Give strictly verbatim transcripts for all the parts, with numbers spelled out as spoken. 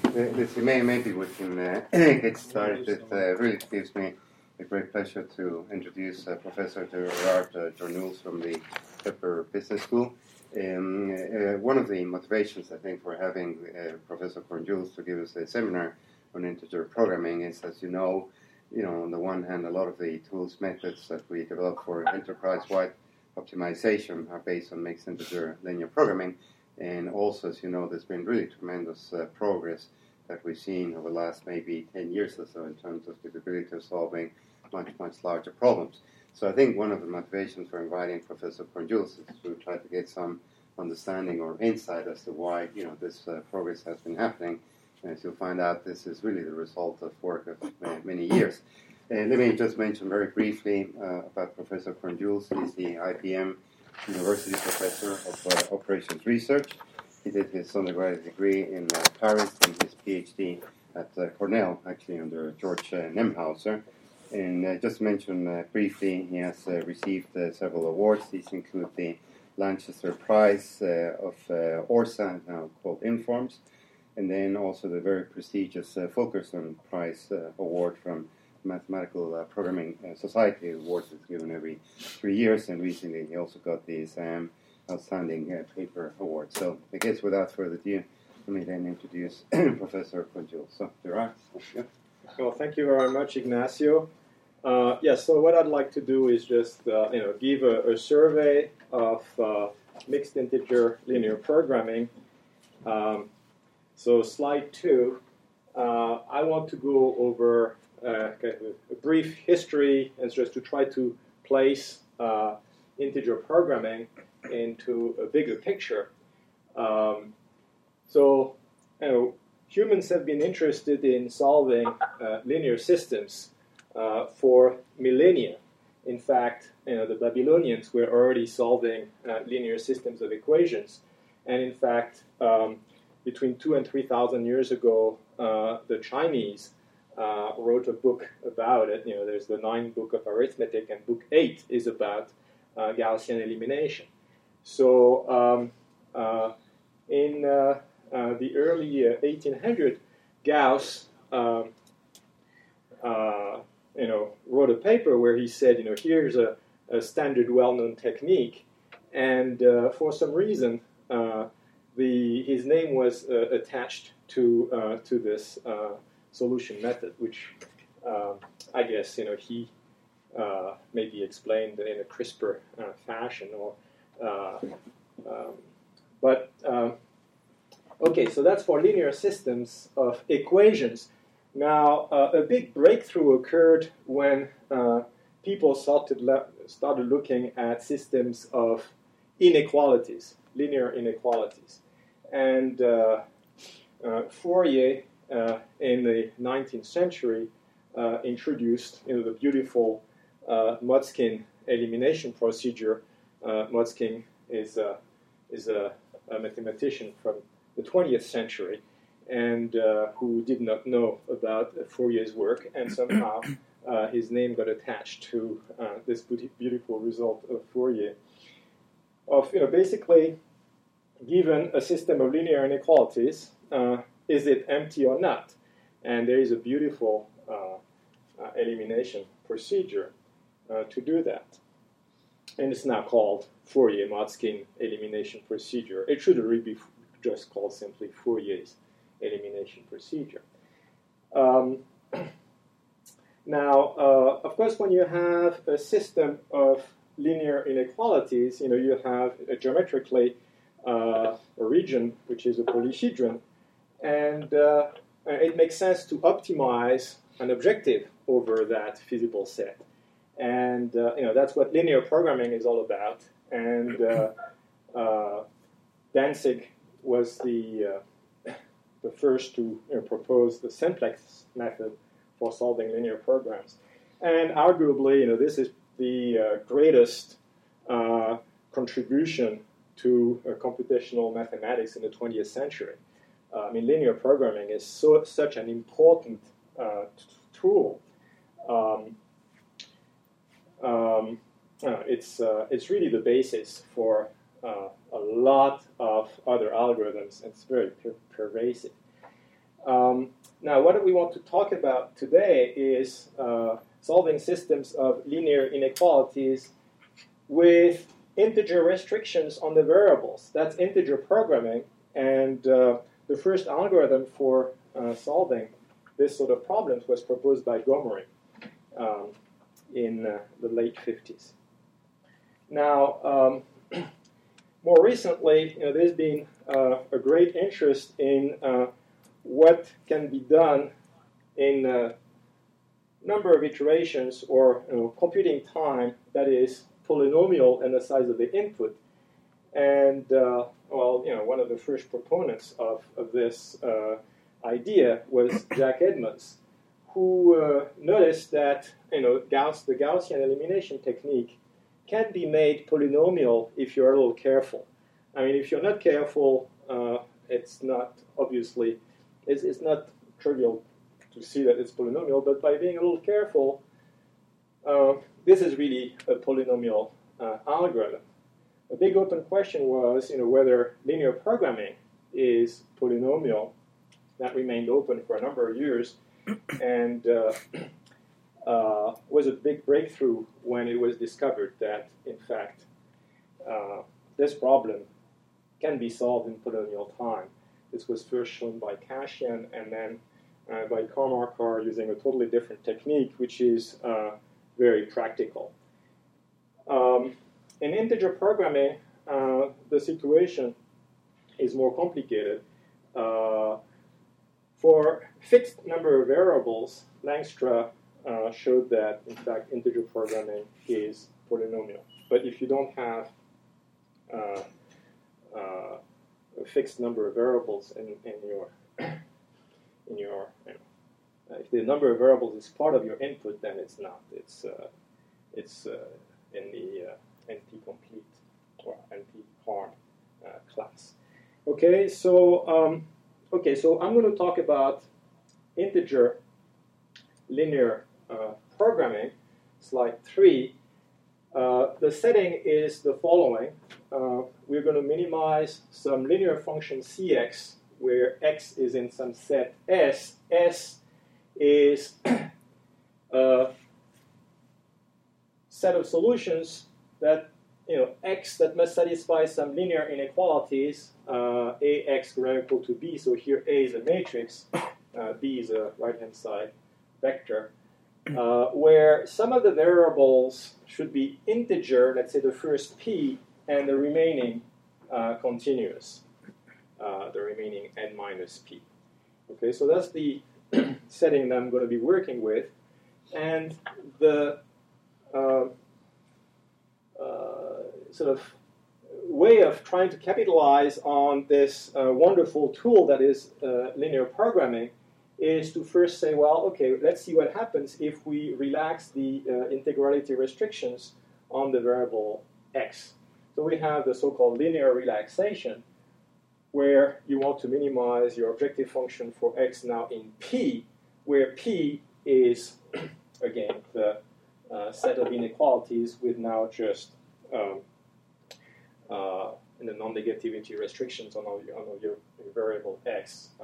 let's see, may, maybe we can uh, get started. It uh, really gives me a great pleasure to introduce uh, Professor Gerard uh, Journoulx from the Pepper Business School. Um, uh, one of the motivations, I think, for having uh, Professor Journoulx to give us a seminar on integer programming is, as you know, you know, on the one hand, a lot of the tools, methods that we develop for enterprise-wide optimization are based on mixed integer linear programming. And also, as you know, there's been really tremendous uh, progress that we've seen over the last maybe ten years or so in terms of the ability of solving much, much larger problems. So I think one of the motivations for inviting Professor Journoulx is to try to get some understanding or insight as to why, you know, this uh, progress has been happening. And as you'll find out, this is really the result of work of uh, many years. And let me just mention very briefly uh, about Professor Journoulx. He's the I B M University Professor of uh, Operations Research. He did his undergraduate degree in uh, Paris and his PhD at uh, Cornell, actually under George uh, Nemhauser. And uh, just mention uh, briefly, he has uh, received uh, several awards. These include the Lanchester Prize uh, of uh, ORSA, now called Informs, and then also the very prestigious uh, Fulkerson Prize uh, Award from Mathematical uh, Programming uh, Society. Awards is given every three years, and recently he also got the SAM Outstanding uh, Paper Award. So I guess without further ado, let me then introduce Professor Journoulx. So, Gerard. Yeah. Well, thank you very much, Ignacio. Uh, yes, yeah, so what I'd like to do is just uh, you know give a, a survey of uh, mixed integer linear programming. Um, so slide two, uh, I want to go over uh, kind of a brief history and just to try to place uh, integer programming into a bigger picture. Um, so, you know, humans have been interested in solving uh, linear systems uh, for millennia. In fact, you know, the Babylonians were already solving uh, linear systems of equations. And in fact, um, between two and three thousand years ago, uh, the Chinese uh, wrote a book about it. You know, there's the Ninth Book of Arithmetic, and Book Eight is about uh, Gaussian elimination. So, um, uh, in uh, uh, the early uh, eighteen hundreds, Gauss, um, uh, you know, wrote a paper where he said, you know, here's a, a standard, well-known technique, and uh, for some reason, uh, the his name was uh, attached to uh, to this uh, solution method, which uh, I guess, you know, he uh, maybe explained in a crisper uh, fashion, or uh, um, but. Uh, Okay, so that's for linear systems of equations. Now, uh, a big breakthrough occurred when uh, people started, le- started looking at systems of inequalities, linear inequalities. And uh, uh, Fourier, uh, in the nineteenth century, uh, introduced, you know, the beautiful uh, Motzkin elimination procedure. Uh, Motzkin is, uh, is a, a mathematician from the twentieth century, and uh, who did not know about Fourier's work, and somehow uh, his name got attached to uh, this beautiful result of Fourier. Of, you know, basically, given a system of linear inequalities, uh, is it empty or not? And there is a beautiful uh, uh, elimination procedure uh, to do that. And it's now called Fourier-Motzkin elimination procedure. It should really be just called simply Fourier's elimination procedure. Um, now, uh, of course, when you have a system of linear inequalities, you know, you have a geometrically uh, a region which is a polyhedron, and uh, it makes sense to optimize an objective over that feasible set. And uh, you know, that's what linear programming is all about. And uh, uh, Danzig was the uh, the first to, you know, propose the simplex method for solving linear programs, and arguably, you know, this is the uh, greatest uh, contribution to uh, computational mathematics in the twentieth century. Uh, I mean, linear programming is so such an important uh, t- tool. Um, um, uh, it's uh, it's really the basis for uh, a lot of other algorithms. It's very per- pervasive. Um, now, what we want to talk about today is uh, solving systems of linear inequalities with integer restrictions on the variables. That's integer programming, and uh, the first algorithm for uh, solving this sort of problems was proposed by Gomery um, in uh, the late fifties. Now, um, more recently, you know, there's been uh, a great interest in uh, what can be done in a number of iterations or you know, computing time that is polynomial in the size of the input. And, uh, well, you know, one of the first proponents of, of this uh, idea was Jack Edmonds, who uh, noticed that, you know, Gauss, the Gaussian elimination technique can be made polynomial if you're a little careful. I mean, if you're not careful, uh, it's not obviously, it's, it's not trivial to see that it's polynomial, but by being a little careful, uh, this is really a polynomial uh, algorithm. A big open question was, you know, whether linear programming is polynomial. That remained open for a number of years, and uh, uh, was a big breakthrough when it was discovered that, in fact, uh, this problem can be solved in polynomial time. This was first shown by Kashyan and then uh, by Karmarkar using a totally different technique, which is uh, very practical. Um, in integer programming, uh, the situation is more complicated. Uh, for fixed number of variables, Langstra uh, showed that, in fact, integer programming is polynomial. But if you don't have uh, uh, a fixed number of variables in, in your in your you know, if the number of variables is part of your input, then it's not. It's uh, it's uh, in the uh, N P-complete or N P-hard uh, class. Okay, so um, okay, so I'm going to talk about integer linear uh, programming. Slide three. Uh, the setting is the following. Uh, we're going to minimize some linear function Cx, where x is in some set S. S is a set of solutions that, you know, x that must satisfy some linear inequalities, uh, ax greater or equal to b. So here A is a matrix, uh, b is a right-hand side vector, uh, where some of the variables should be integer, let's say the first p, and the remaining uh, continuous, uh, the remaining n minus p. Okay, so that's the setting that I'm going to be working with. And the uh, uh, sort of way of trying to capitalize on this uh, wonderful tool that is uh, linear programming is to first say, well, okay, let's see what happens if we relax the uh, integrality restrictions on the variable x. So we have the so-called linear relaxation, where you want to minimize your objective function for x now in P, where P is, again, the uh, set of inequalities with now just um, uh, in the non-negativity restrictions on, all your, on all your variable x. Uh,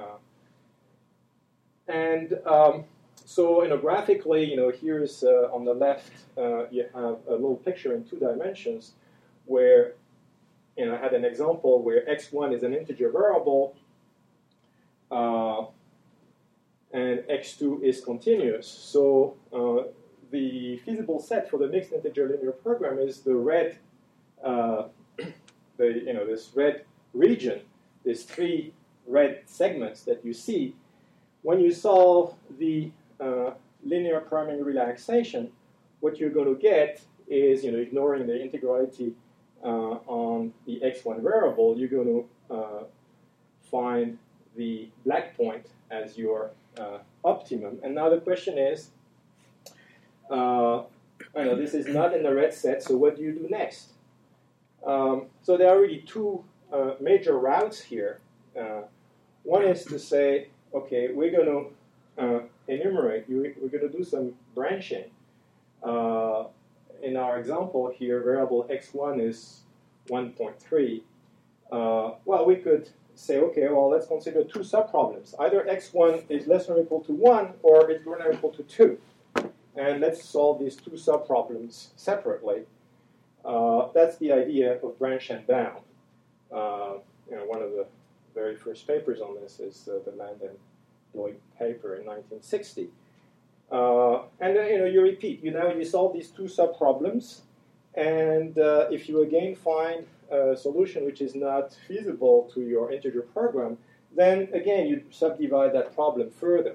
and um, so, you know, graphically, you know, here's uh, on the left, uh, you have a little picture in two dimensions where, you know, I had an example where x one is an integer variable uh, and x two is continuous. So uh, the feasible set for the mixed integer linear program is the red, uh, the you know this red region, these three red segments that you see. When you solve the uh, linear priming relaxation, what you're going to get is, you know, ignoring the integrality Uh, on the x one variable, you're going to uh, find the black point as your uh, optimum. And now the question is, uh, I know this is not in the red set, so what do you do next? Um, so there are really two uh, major routes here. Uh, one is to say, okay, we're going to uh, enumerate, we're going to do some branching. Uh, In our example here, variable x one is one point three. Uh, well, we could say, okay, well, let's consider two subproblems. Either x one is less than or equal to one, or it's greater than or equal to two. And let's solve these two subproblems separately. Uh, that's the idea of branch and bound. Uh, you know, one of the very first papers on this is uh, the Land and Lloyd paper in nineteen sixty. Uh, and then, you know, you repeat. You now you solve these two subproblems, and uh, if you again find a solution which is not feasible to your integer program, then again you subdivide that problem further.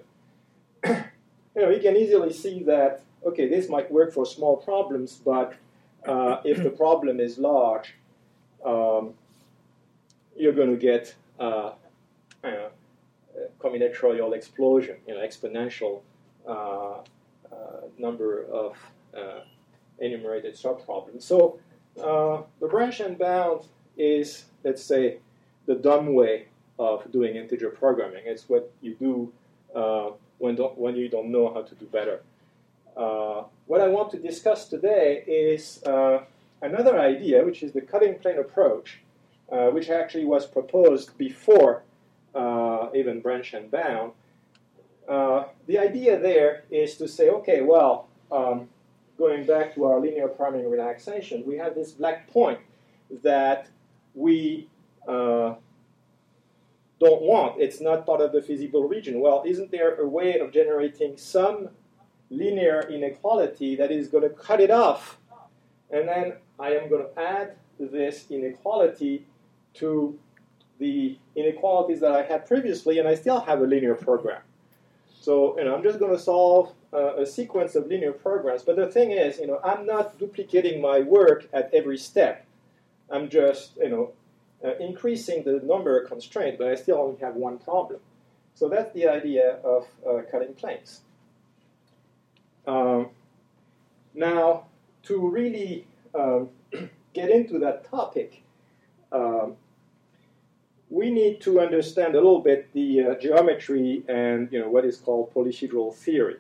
You know, you can easily see that, okay, this might work for small problems, but uh, if the problem is large, um, you're going to get uh, you know, a combinatorial explosion, you know, exponential uh, uh, number of uh, enumerated subproblems. So uh, the branch and bound is, let's say, the dumb way of doing integer programming. It's what you do uh, when, don't, when you don't know how to do better. Uh, what I want to discuss today is uh, another idea, which is the cutting plane approach, uh, which actually was proposed before uh, even branch and bound. Uh, the idea there is to say, okay, well, um, going back to our linear priming relaxation, we have this black point that we uh, don't want. It's not part of the feasible region. Well, isn't there a way of generating some linear inequality that is going to cut it off? And then I am going to add this inequality to the inequalities that I had previously, and I still have a linear program. So, you know, I'm just going to solve uh, a sequence of linear programs. But the thing is, you know, I'm not duplicating my work at every step. I'm just, you know, uh, increasing the number of constraints, but I still only have one problem. So that's the idea of uh, cutting planes. Um, now, to really um, get into that topic, um, we need to understand a little bit the uh, geometry and, you know, what is called polyhedral theory.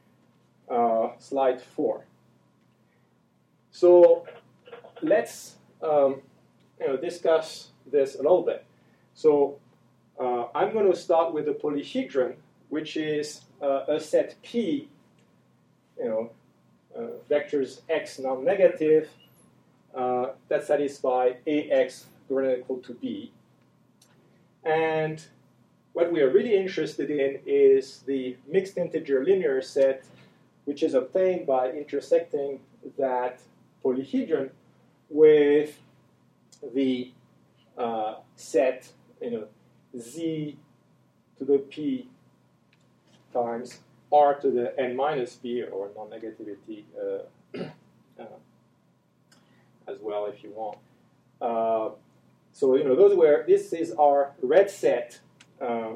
Uh, slide four. So let's um, you know, discuss this a little bit. So uh, I'm going to start with a polyhedron, which is uh, a set P, you know, uh, vectors x non-negative uh, that satisfy ax greater than or equal to b. And what we are really interested in is the mixed integer linear set, which is obtained by intersecting that polyhedron with the uh, set, you know, z to the p times r to the n minus p, or non-negativity uh, uh, as well, if you want. Uh, So, you know, those were, this is our red set uh,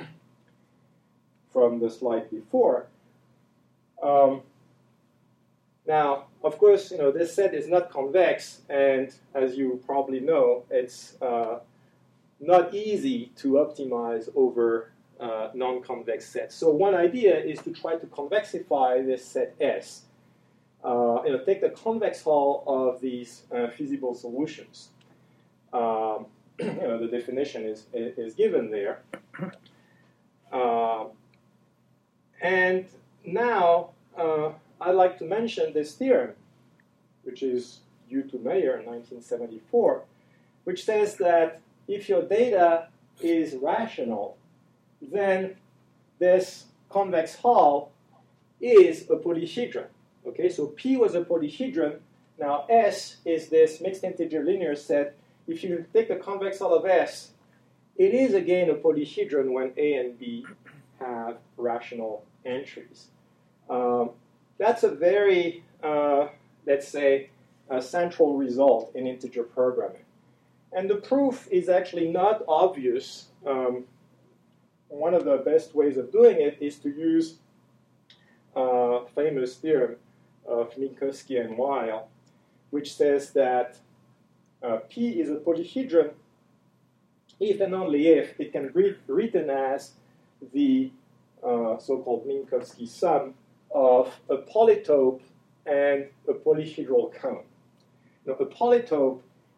from the slide before. Um, now, of course, you know, this set is not convex, and as you probably know, it's uh, not easy to optimize over uh, non-convex sets. So one idea is to try to convexify this set S. Uh, you know, take the convex hull of these uh, feasible solutions. Um, you know, the definition is, is given there. Uh, and now uh, I'd like to mention this theorem, which is due to Mayer in nineteen seventy-four, which says that if your data is rational, then this convex hull is a polyhedron. Okay, so P was a polyhedron. Now S is this mixed integer linear set. If you take the convex hull of S, it is again a polyhedron when A and B have rational entries. Um, that's a very, uh, let's say, a central result in integer programming. And the proof is actually not obvious. Um, one of the best ways of doing it is to use a famous theorem of Minkowski and Weil, which says that Uh, P is a polyhedron if and only if it can be written as the uh, so-called Minkowski sum of a polytope and a polyhedral cone. Now, a polytope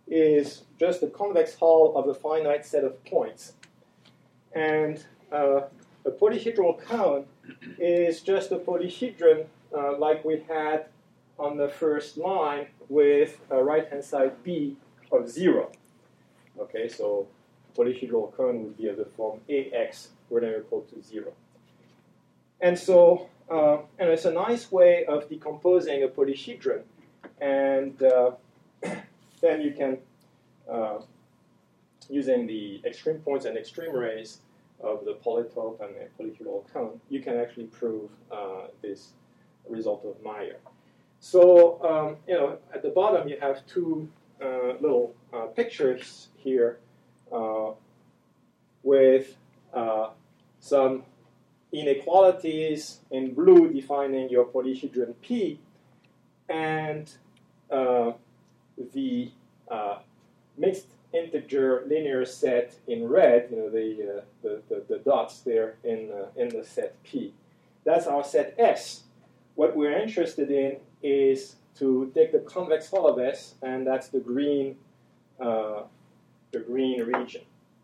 is just a convex hull of a finite set of points. And uh, a polyhedral cone is just a polyhedron uh, like we had on the first line with a right-hand side B of zero. Okay, so polyhedral cone would be of the form A X greater than or equal to zero. And so uh, and it's a nice way of decomposing a polyhedron. And uh, then you can, uh, using the extreme points and extreme rays of the polytope and the polyhedral cone, you can actually prove uh, this result of Meyer. So, um, you know, at the bottom you have two uh, little uh, pictures here uh, with uh, some inequalities in blue defining your polyhedron P, and uh, the uh, mixed integer linear set in red, you know, the, uh, the, the, the dots there in, uh, in the set P. That's our set S. What we're interested in is to take the convex hull of S, and that's the green, uh, the green region.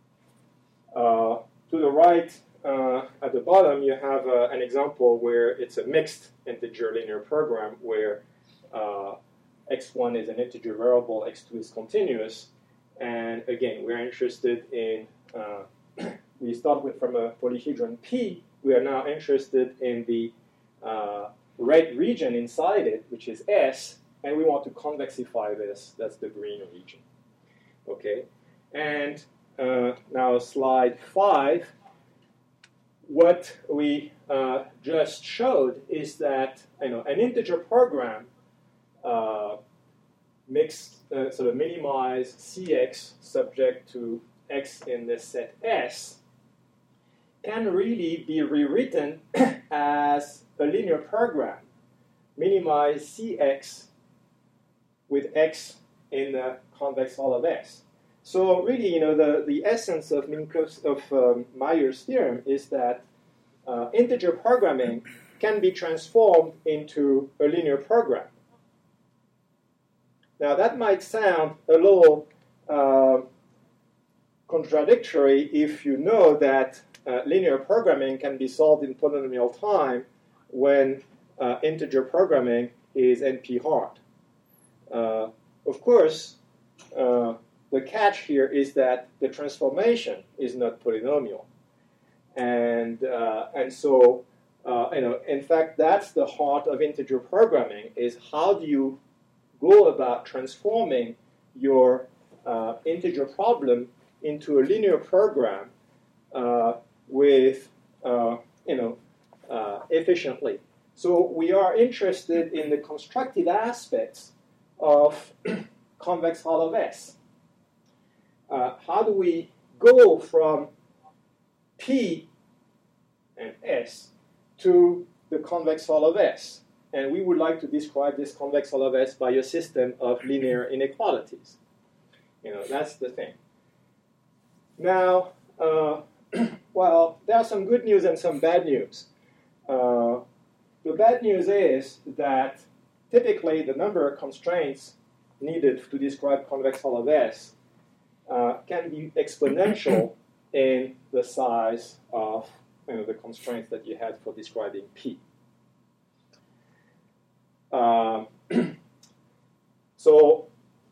Uh, to the right, uh, at the bottom, you have uh, an example where it's a mixed integer linear program where uh, x one is an integer variable, x two is continuous. And again, we're interested in, uh, we start with from a polyhedron P. We are now interested in the uh, red region inside it, which is S, and we want to convexify this. That's the green region. Okay, and uh, now slide five. What we uh, just showed is that, you know, an integer program uh, mix, uh, sort of minimize Cx subject to x in this set S can really be rewritten as a linear program. Minimize Cx with x in the convex hull of S. So really, you know, the, the essence of, Minkowski, of um, Meyer's theorem is that uh, integer programming can be transformed into a linear program. Now, that might sound a little uh, contradictory if you know that uh, linear programming can be solved in polynomial time when uh, integer programming is N P hard. Uh, of course, uh, the catch here is that the transformation is not polynomial. And, uh, and so, uh, you know, in fact, that's the heart of integer programming, is how do you go about transforming your uh, integer problem into a linear program uh, with, uh, you know, uh, efficiently. So we are interested in the constructive aspects of convex hull of S. Uh, how do we go from P and S to the convex hull of S? And we would like to describe this convex hull of S by a system of linear inequalities. You know, that's the thing. Now, uh, well, there are some good news and some bad news. Uh, the bad news is that typically the number of constraints needed to describe convex hull of S uh, can be exponential in the size of, you know, the constraints that you had for describing P. Um, so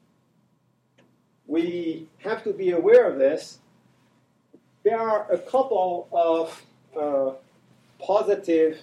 we have to be aware of this. There are a couple of uh, positive,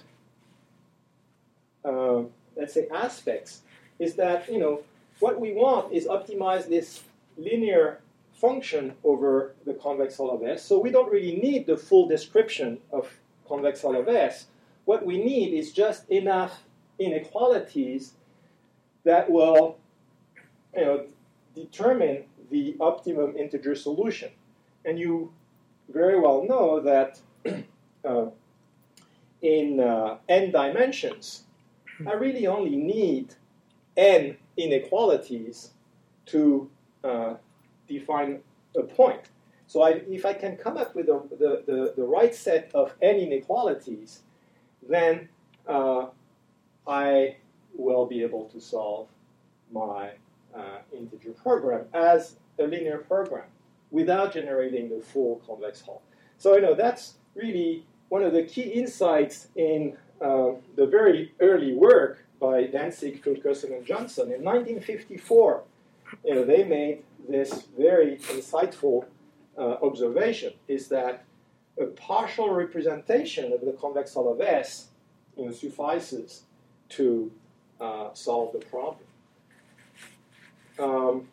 uh, let's say, aspects. Is that, you know, what we want is optimize this linear function over the convex hull of S. So we don't really need the full description of convex hull of S. What we need is just enough inequalities that will, you know, determine the optimum integer solution. And you very well know that uh, in uh, n dimensions, I really only need n inequalities to uh, define a point. So I, if I can come up with the, the, the, the right set of n inequalities, then uh, I will be able to solve my uh, integer program, as a linear program without generating the full convex hull. So, you know, that's really one of the key insights in uh, the very early work by Danzig, Fulkerson, and Johnson. In nineteen fifty-four, you know, they made this very insightful uh, observation, is that a partial representation of the convex hull of S, you know, suffices to uh, solve the problem. Um,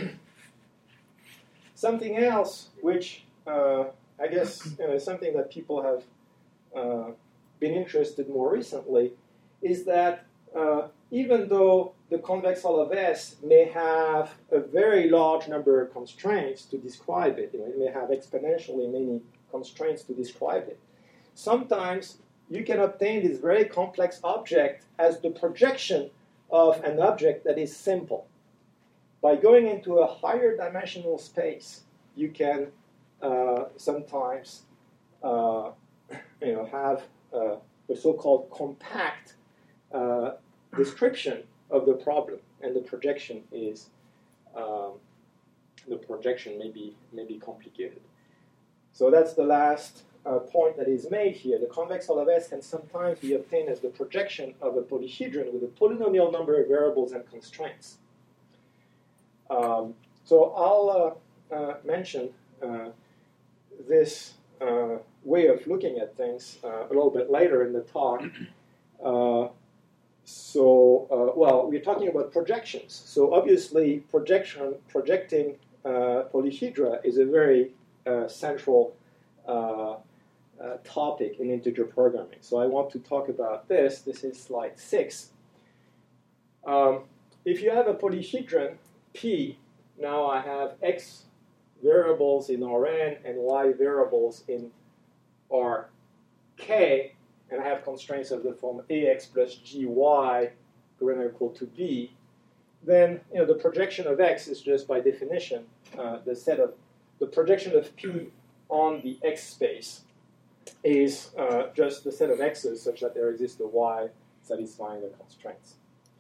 something else which uh, I guess you know, is something that people have uh, been interested more recently is that uh, even though the convex hull of S may have a very large number of constraints to describe it, you know, it may have exponentially many constraints to describe it, sometimes you can obtain this very complex object as the projection of an object that is simple. By going into a higher dimensional space, you can uh, sometimes uh, you know, have uh, a so-called compact uh, description of the problem, and the projection is um, the projection may be, may be complicated. So that's the last uh, point that is made here. The convex hull of S can sometimes be obtained as the projection of a polyhedron with a polynomial number of variables and constraints. Um, so I'll uh, uh, mention uh, this uh, way of looking at things uh, a little bit later in the talk. Uh, so, uh, well, we're talking about projections. So obviously, projection, projecting uh, polyhedra is a very uh, central uh, uh, topic in integer programming. So I want to talk about this. This is slide six. Um, if you have a polyhedron P, now I have x variables in Rn and y variables in Rk, and I have constraints of the form ax plus gy greater or equal to b, then you know the projection of x is just by definition uh, the set of the projection of P on the x space is uh, just the set of x's such that there exists a y satisfying the constraints.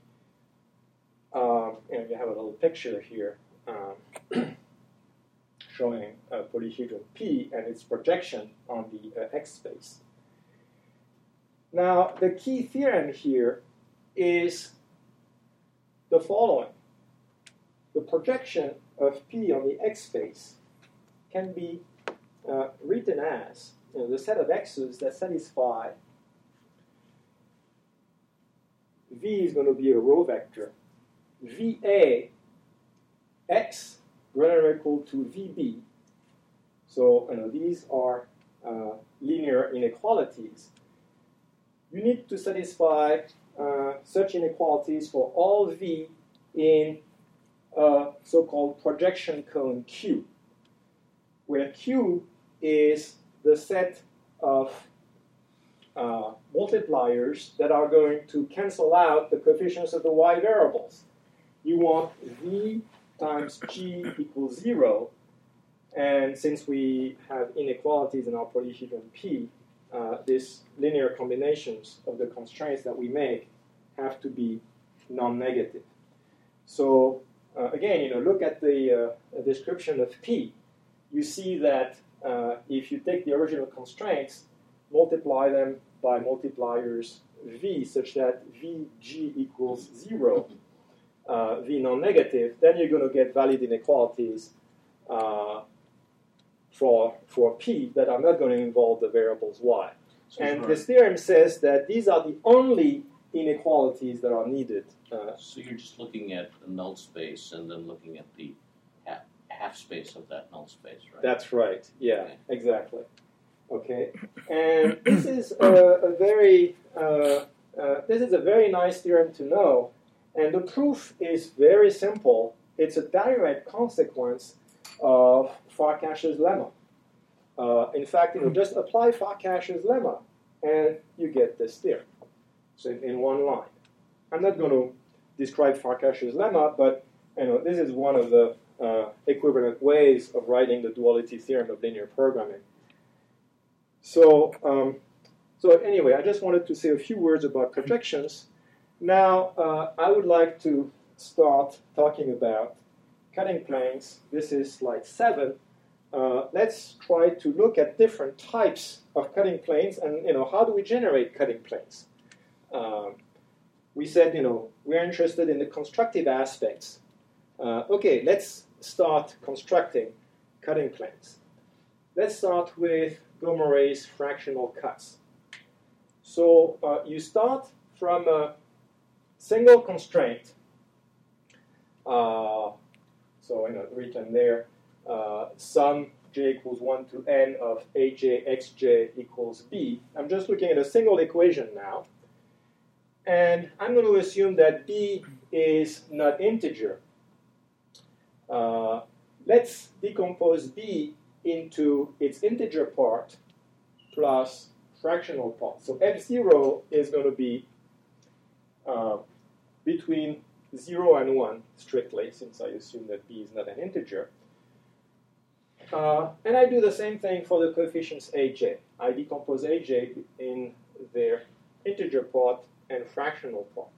Um, and you have a little picture here um, showing a polyhedron P and its projection on the uh, x space. Now, the key theorem here is the following. The projection of P on the x space can be uh, written as you know, the set of x's that satisfy V is going to be a row vector. V A x greater or equal to V B. So you know, these are uh, linear inequalities. You need to satisfy uh, such inequalities for all V in a so-called projection cone Q, where Q is the set of uh, multipliers that are going to cancel out the coefficients of the y variables. You want V times G equals zero, and since we have inequalities in our polyhedron P, uh, these linear combinations of the constraints that we make have to be non-negative. So uh, again, you know, look at the uh, description of P. You see that uh, if you take the original constraints, multiply them by multipliers V such that Vg equals zero, uh, V non-negative, then you're going to get valid inequalities uh, for, for P that are not going to involve the variables y. So and right. This theorem says that these are the only inequalities that are needed. Uh, so you're just looking at the null space and then looking at the half, half space of that null space, right? That's right. Yeah, okay. Exactly. Okay, and this is a, a very uh, uh, this is a very nice theorem to know, and the proof is very simple. It's a direct consequence of Farkash's lemma. Uh, in fact, you know, just apply Farkash's lemma, and you get this theorem. So in, in one line. I'm not going to describe Farkash's lemma, but you know, this is one of the uh, equivalent ways of writing the duality theorem of linear programming. So, um, so anyway, I just wanted to say a few words about projections. Now, uh, I would like to start talking about cutting planes. This is slide seven. Uh, let's try to look at different types of cutting planes, and you know, how do we generate cutting planes? Um, we said, you know, we're interested in the constructive aspects. Uh, okay, let's start constructing cutting planes. Let's start with Gomoret's fractional cuts. So uh, you start from a single constraint. Uh, so, you know, written there, uh, sum j equals one to n of aj xj equals b. I'm just looking at a single equation now. And I'm going to assume that b is not integer. Uh, let's decompose b into its integer part plus fractional part. So f zero is going to be uh, between zero and one, strictly, since I assume that b is not an integer. Uh, and I do the same thing for the coefficients aj. I decompose aj in their integer part and fractional part.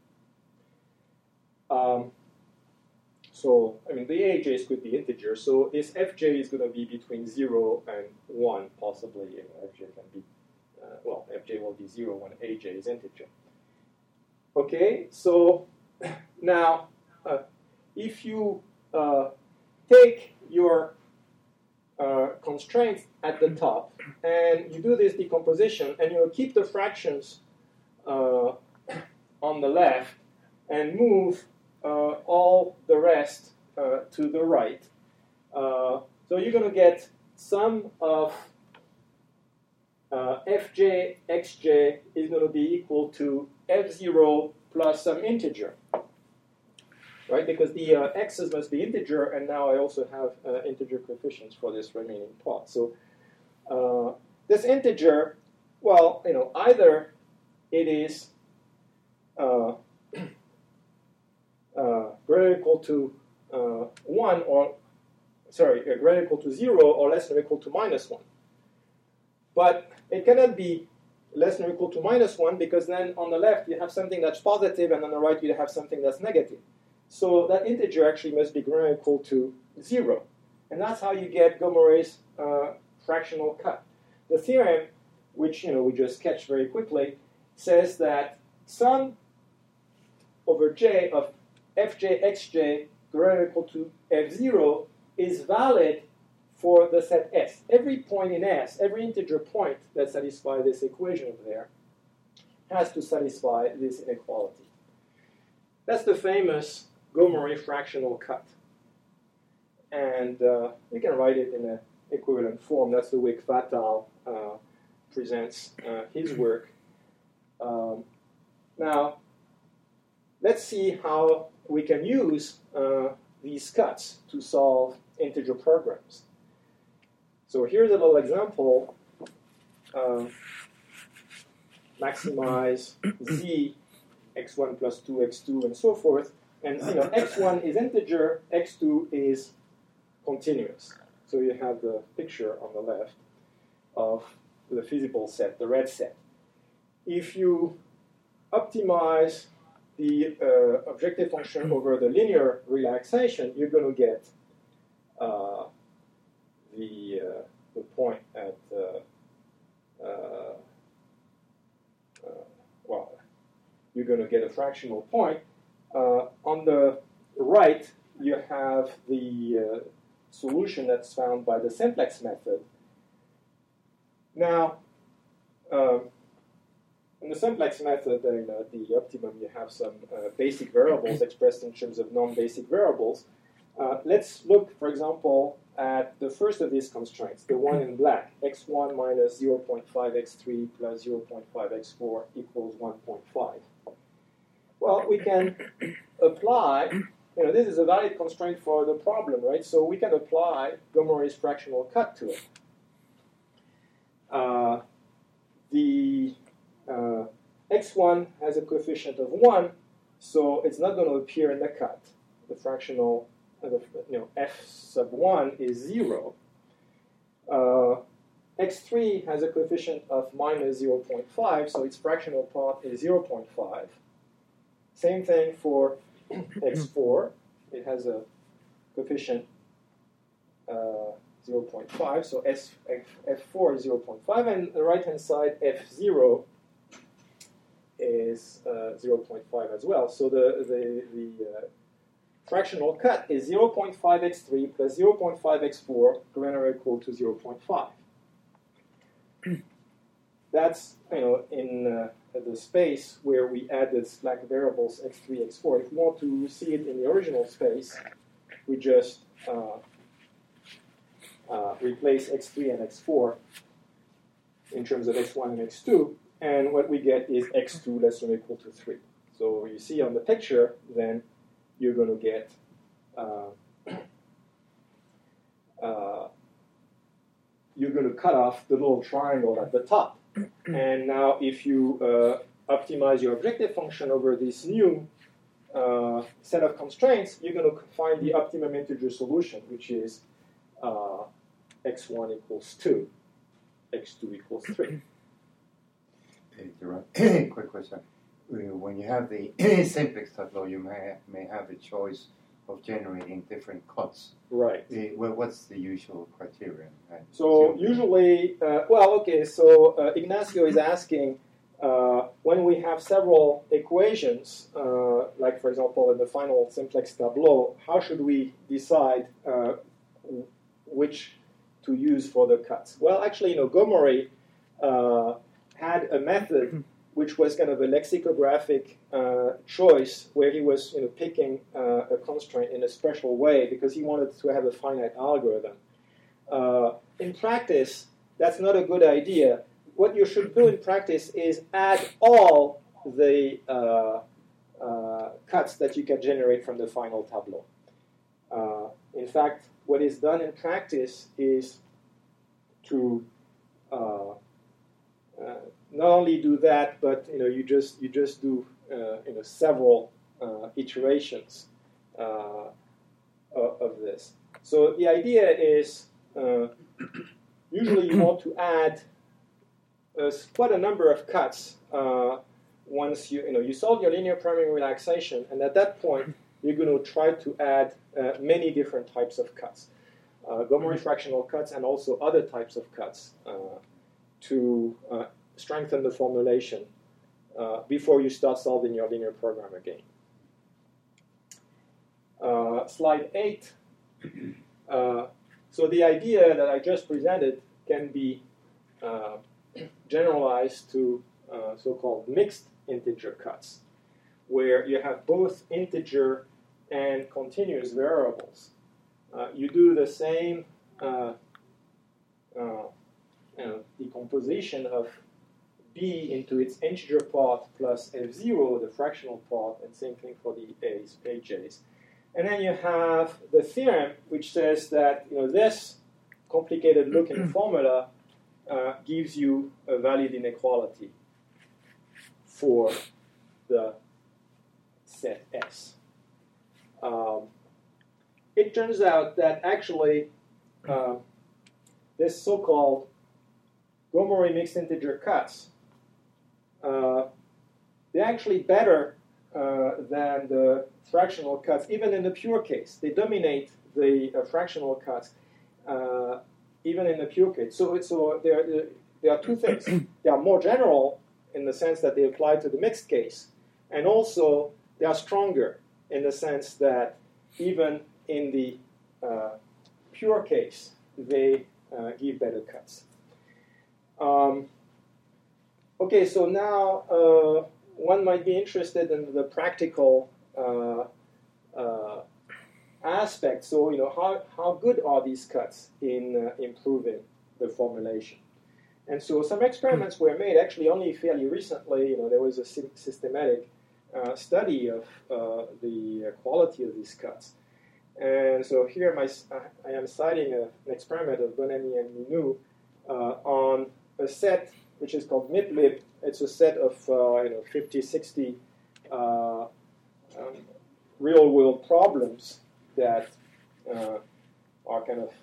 Um, so, I mean, the aj's could be integers, so this fj is going to be between zero and one, possibly. You know, fj can be, uh, well, fj will be zero when aj is integer. Okay, so now, uh, if you uh, take your uh, constraints at the top and you do this decomposition and you keep the fractions uh, on the left and move uh, all the rest uh, to the right, uh, so you're going to get sum of uh, fj xj is going to be equal to f zero plus some integer. Right, because the uh, x's must be integer, and now I also have uh, integer coefficients for this remaining part. So uh, this integer, well, you know, either it is uh, uh, greater or equal to uh, one, or sorry, uh, greater or equal to zero, or less than or equal to minus one. But it cannot be less than or equal to minus one, because then on the left you have something that's positive, and on the right you have something that's negative. So that integer actually must be greater or equal to zero. And that's how you get Gomoret's uh, fractional cut. The theorem, which you know we just sketched very quickly, says that sum over j of fj xj greater or equal to f zero is valid for the set S. Every point in S, every integer point that satisfies this equation over there, has to satisfy this inequality. That's the famous Gomoret fractional cut. And uh, you can write it in an equivalent form. That's the way Kvatal uh, presents uh, his work. Um, now, let's see how we can use uh, these cuts to solve integer programs. So here's a little example. Uh, maximize z, x one plus two, x two, and so forth. And you know, x one is integer, x two is continuous. So you have the picture on the left of the feasible set, the red set. If you optimize the uh, objective function over the linear relaxation, you're going to get uh, the, uh, the point at, uh, uh, uh, well, you're going to get a fractional point. Uh, on the right, you have the uh, solution that's found by the simplex method. Now, uh, in the simplex method, in uh, the optimum, you have some uh, basic variables expressed in terms of non-basic variables. Uh, let's look, for example, at the first of these constraints, the one in black, x one minus zero point five x three plus zero point five x four equals one point five. Well, we can apply, you know, this is a valid constraint for the problem, right? So we can apply Gomoret's fractional cut to it. Uh, the uh, x one has a coefficient of one, so it's not going to appear in the cut. The fractional, uh, the, you know, f sub one is zero. Uh, x three has a coefficient of minus zero point five, so its fractional part is zero point five. Same thing for x four. It has a coefficient uh, zero point five, so S, F, F4 is zero point five, and the right-hand side, F zero, is uh, zero point five as well. So the, the, the uh, fractional cut is zero point five x three plus zero point five x four greater or equal to zero point five. That's, you know, in uh, the space where we added slack variables x three, x four. If we want to see it in the original space, we just uh, uh, replace x three and x four in terms of x one and x two, and what we get is x two less than or equal to three. So you see on the picture, then you're going to get uh, uh, you're going to cut off the little triangle at the top. And now if you uh, optimize your objective function over this new uh, set of constraints, you're going to find the optimum integer solution, which is uh, x one equals two, x two equals three. Hey, quick question. When you have the simplex tableau, you may, may have a choice of generating different cuts. Right. The, well, what's the usual criterion? Right? So usually, uh, well, okay, so uh, Ignacio is asking, uh, when we have several equations, uh, like for example in the final simplex tableau, how should we decide uh, which to use for the cuts? Well, actually, you know, Gomori uh, had a method which was kind of a lexicographic uh, choice, where he was, you know, picking uh, a constraint in a special way because he wanted to have a finite algorithm. Uh, in practice, that's not a good idea. What you should do in practice is add all the uh, uh, cuts that you can generate from the final tableau. Uh, in fact, what is done in practice is to uh, uh, not only do that, but you know, you just you just do uh, you know several uh, iterations uh, of, of this. So the idea is uh, usually you want to add uh, quite a number of cuts uh, once you you know you solve your linear programming relaxation, and at that point you're going to try to add uh, many different types of cuts, uh, Gomori fractional cuts, and also other types of cuts uh, to uh, strengthen the formulation uh, before you start solving your linear program again. Uh, slide eight. Uh, so the idea that I just presented can be uh, generalized to uh, so-called mixed integer cuts, where you have both integer and continuous variables. Uh, you do the same uh, uh, you know, decomposition of b into its integer part plus f zero, the fractional part, and same thing for the a's, aj's. And then you have the theorem, which says that you know this complicated-looking formula uh, gives you a valid inequality for the set S. Um, it turns out that actually uh, this so-called Gomori mixed integer cuts, uh, they're actually better uh, than the fractional cuts, even in the pure case. They dominate the uh, fractional cuts, uh, even in the pure case. So, so there, there are two things. They are more general in the sense that they apply to the mixed case, and also they are stronger in the sense that even in the uh, pure case, they uh, give better cuts. Um, okay, so now uh, one might be interested in the practical uh, uh, aspect. So, you know, how, how good are these cuts in uh, improving the formulation? And so some experiments were made actually only fairly recently. You know, there was a sy- systematic uh, study of uh, the quality of these cuts. And so here my, I am citing a, an experiment of Bonami and Minou uh, on a set which is called MIPLIB. It's a set of uh, you know fifty, sixty uh, um, real-world problems that uh, are kind of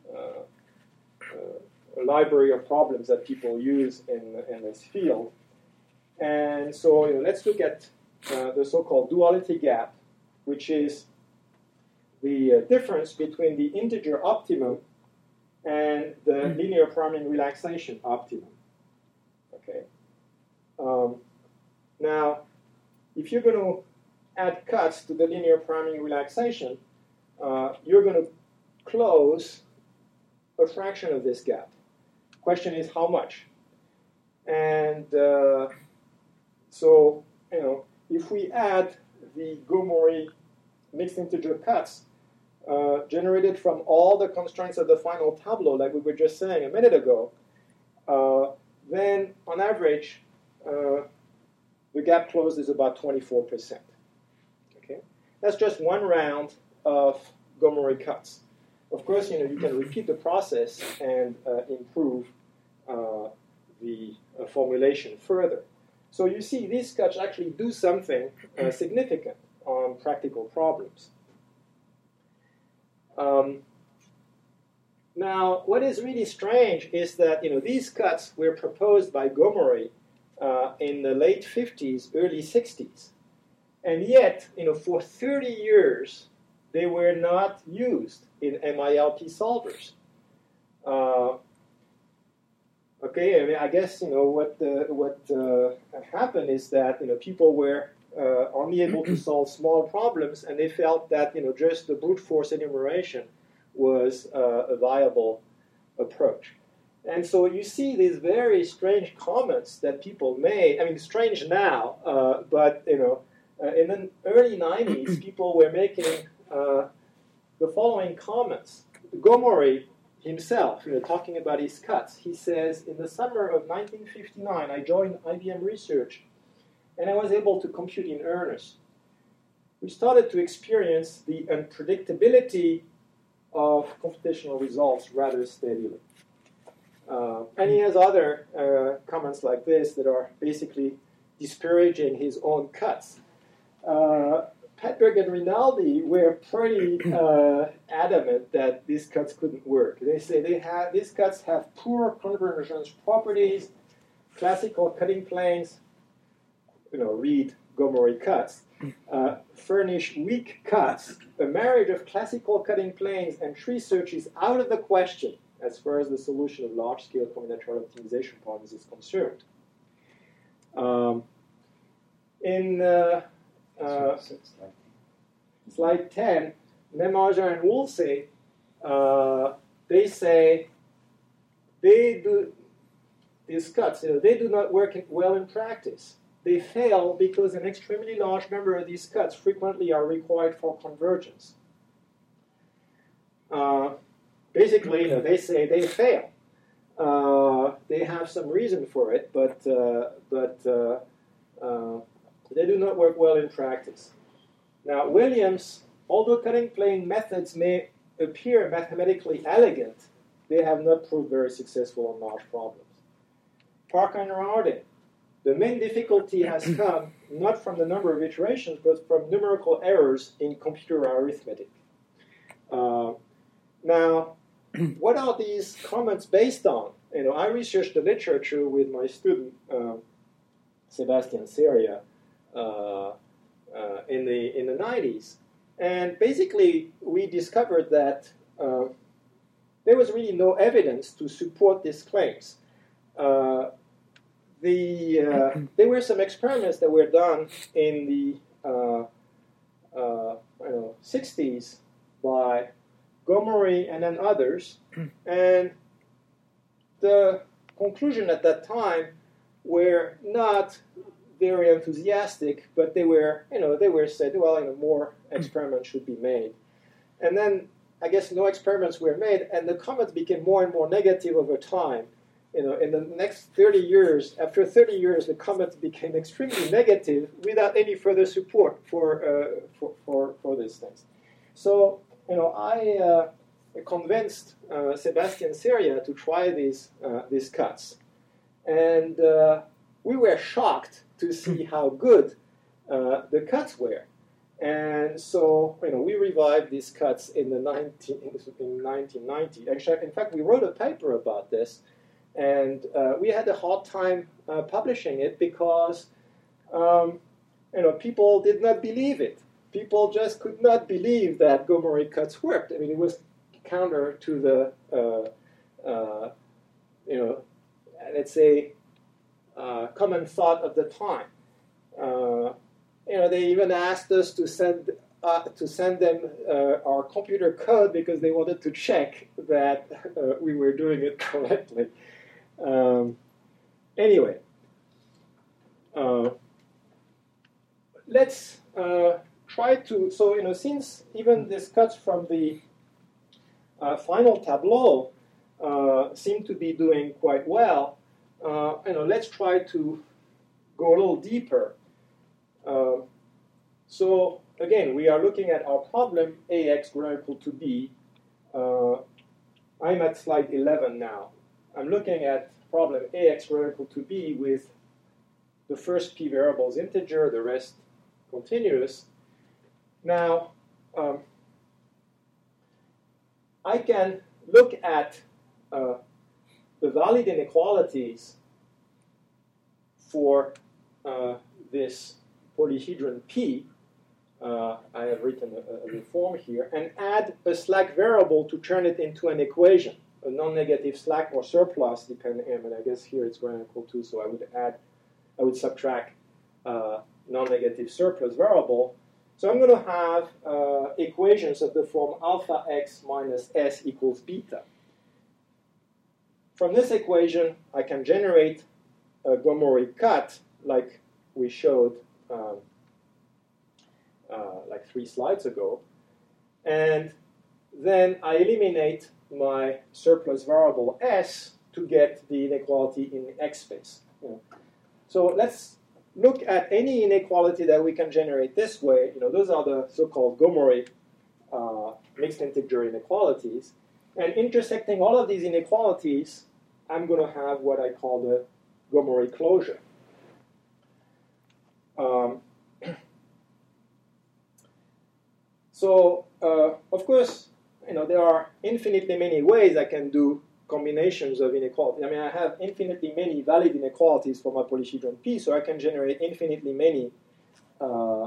uh, uh, a library of problems that people use in, in this field. And so you know, let's look at uh, the so-called duality gap, which is the uh, difference between the integer optimum and the linear priming relaxation optimum. Okay. Um, now, if you're going to add cuts to the linear priming relaxation, uh, you're going to close a fraction of this gap. Question is how much? And uh, so, you know, if we add the Go-Mori mixed integer cuts uh, generated from all the constraints of the final tableau, like we were just saying a minute ago, uh, then on average, uh, the gap closed is about twenty-four percent. Okay, that's just one round of Go-Mori cuts. Of course, you know, you can repeat the process and uh, improve uh, the uh, formulation further. So you see, these cuts actually do something uh, significant on practical problems. Um, now, what is really strange is that, you know, these cuts were proposed by Go-Mori uh, in the late fifties, early sixties, and yet, you know, for thirty years, they were not used in M I L P solvers. Uh, okay, I mean, I guess, you know, what uh, what uh, happened is that, you know, people were uh, only able to solve small problems, and they felt that, you know, just the brute force enumeration was uh, a viable approach. And so you see these very strange comments that people made. I mean, strange now, uh, but, you know, uh, in the early nineties, people were making uh, the following comments. Go-Mori himself, you know, talking about his cuts, he says, in the summer of nineteen fifty-nine, I joined I B M Research, and I was able to compute in earnest. We started to experience the unpredictability of computational results rather steadily. Uh, and he has other uh, comments like this that are basically disparaging his own cuts. Uh, Petberg and Rinaldi were pretty uh, adamant that these cuts couldn't work. They say they have, these cuts have poor convergence properties, classical cutting planes, you know, read Go-Mori cuts, uh, furnish weak cuts. A marriage of classical cutting planes and tree search is out of the question as far as the solution of large-scale combinatorial optimization problems is concerned. Um, in uh, uh, slide ten, Nemager and Woolsey, uh, they say they do these cuts, you know, they do not work well in practice. They fail because an extremely large number of these cuts frequently are required for convergence. Uh, basically, you know, they say they fail. Uh, they have some reason for it, but uh, but uh, uh, they do not work well in practice. Now, Williams, although cutting plane methods may appear mathematically elegant, they have not proved very successful on large problems. Parker and Rardin, the main difficulty has come not from the number of iterations, but from numerical errors in computer arithmetic. Uh, now, what are these comments based on? You know, I researched the literature with my student, uh, Sebastian Seria, uh, uh, in the in the nineties, and basically we discovered that uh, there was really no evidence to support these claims. Uh, the uh, there were some experiments that were done in the uh, uh, I don't know, sixties by Go-Mori and then others, and the conclusion at that time were not very enthusiastic, but they were, you know, they were said, well, you know, more experiments should be made. And then I guess no experiments were made, and the comments became more and more negative over time. You know, in the next thirty years, after thirty years, the comments became extremely negative without any further support for uh, for, for for these things. So, you know, I uh, convinced uh, Sebastian Seria to try these uh, these cuts, and uh, we were shocked to see how good uh, the cuts were. And so, you know, we revived these cuts in the nineteen, in nineteen ninety. Actually, in fact, we wrote a paper about this, and uh, we had a hard time uh, publishing it because, um, you know, people did not believe it. people just could not believe that Gomori cuts worked. I mean, it was counter to the, uh, uh, you know, let's say, uh, common thought of the time. Uh, you know, they even asked us to send uh, to send them uh, our computer code because they wanted to check that uh, we were doing it correctly. Um, anyway, uh, let's uh, try to. So you know, since even this cuts from the uh, final tableau uh, seem to be doing quite well, uh, you know, let's try to go a little deeper. Uh, so again, we are looking at our problem ax greater or equal to b. Uh, I'm at slide eleven now. I'm looking at problem ax greater or equal to b with the first p variables integer, the rest continuous. Now, um, I can look at uh, the valid inequalities for uh, this polyhedron P. Uh, I have written a, a reform here, and add a slack variable to turn it into an equation, a non-negative slack or surplus, depending. I mean, I guess here it's greater or equal to, so I would add, I would subtract uh, non-negative surplus variable. So I'm going to have uh, equations of the form alpha x minus s equals beta. From this equation, I can generate a Gomori cut, like we showed um, uh, like three slides ago. And then I eliminate my surplus variable s to get the inequality in X space. You know. So let's look at any inequality that we can generate this way. You know, those are the so-called Gomori uh, mixed integer inequalities. And intersecting all of these inequalities, I'm going to have what I call the Gomori closure. Um, so, uh, of course, you know, there are infinitely many ways I can do combinations of inequalities. I mean, I have infinitely many valid inequalities for my polyhedron P, so I can generate infinitely many uh,